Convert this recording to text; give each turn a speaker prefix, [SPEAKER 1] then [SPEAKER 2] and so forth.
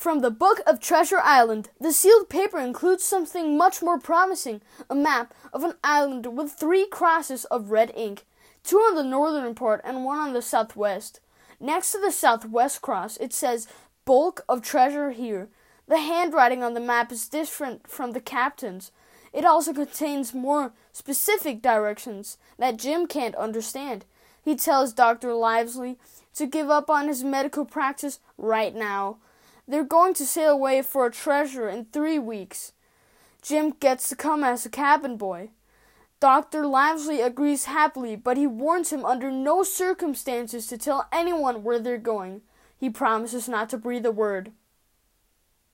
[SPEAKER 1] From the Book of Treasure Island, the sealed paper includes something much more promising, a map of an island with 3 crosses of red ink, 2 on the northern part and 1 on the southwest. Next to the southwest cross, it says, "Bulk of treasure here." The handwriting on the map is different from the captain's. It also contains more specific directions that Jim can't understand. He tells Dr. Livesey to give up on his medical practice right now. They're going to sail away for a treasure in 3 weeks. Jim gets to come as a cabin boy. Dr. Livesey agrees happily, but he warns him under no circumstances to tell anyone where they're going. He promises not to breathe a word.